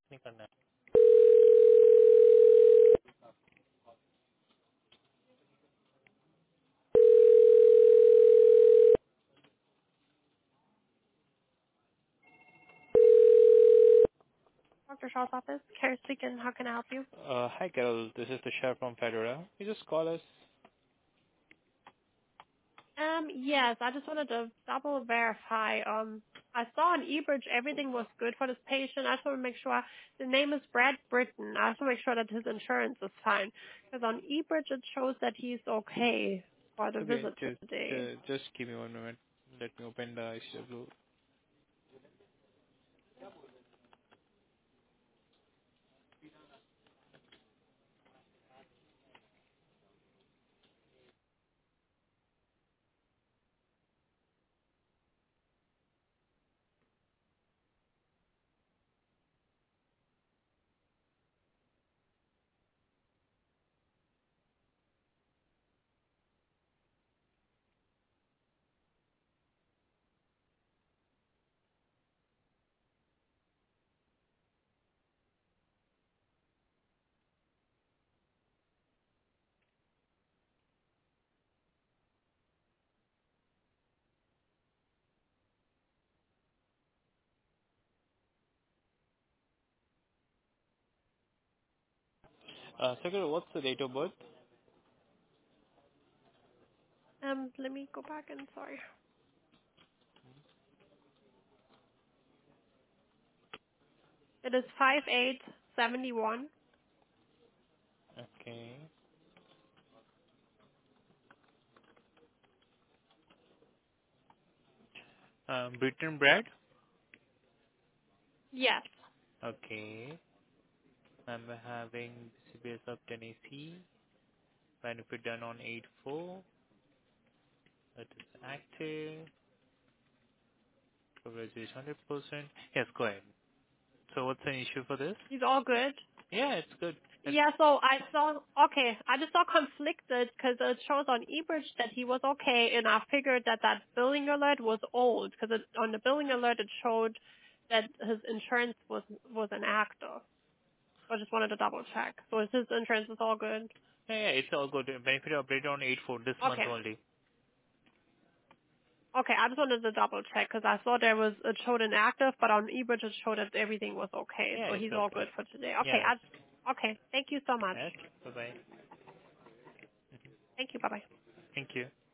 नहीं करना है. Dr. Shaw's office. Kara speaking. How can I help you? Hi, Carol. This is Tushar from Fedora. You just call us. Yes, I just wanted to double verify. I saw on eBridge everything was good for this patient. I just want to make sure the name is Brad Britton. I just want to make sure that his insurance is fine. Because on eBridge it shows that he's okay for the Okay, visit today. just give me 1 minute. Let me open the ICW. Secretary, what's the date of birth? Let me go back and sorry. It is 5871. Okay. Britton Brad? Yes. Okay. I'm having CBS of 10AC. Benefit done on 8/4. That is active. Coverage is 100%. Yes, go ahead. So what's the issue for this? He's all good. Yeah, it's good. It's, Yeah, so I saw, okay, I just saw conflicted because it shows on eBridge that he was okay, and I figured that that billing alert was old because on the billing alert it showed that his insurance was inactive. So I just wanted to double check. So his insurance is all good? yeah, it's all good. Benefit update on 8/4 this month Okay. only. Okay, I just wanted to double check because I saw there was, it showed inactive, but on eBridge it showed that everything was okay. Yeah, So it's he's all okay. good for today. Okay, Yeah, okay, thank you so much. okay. Bye-bye. Thank you, bye bye. Thank you.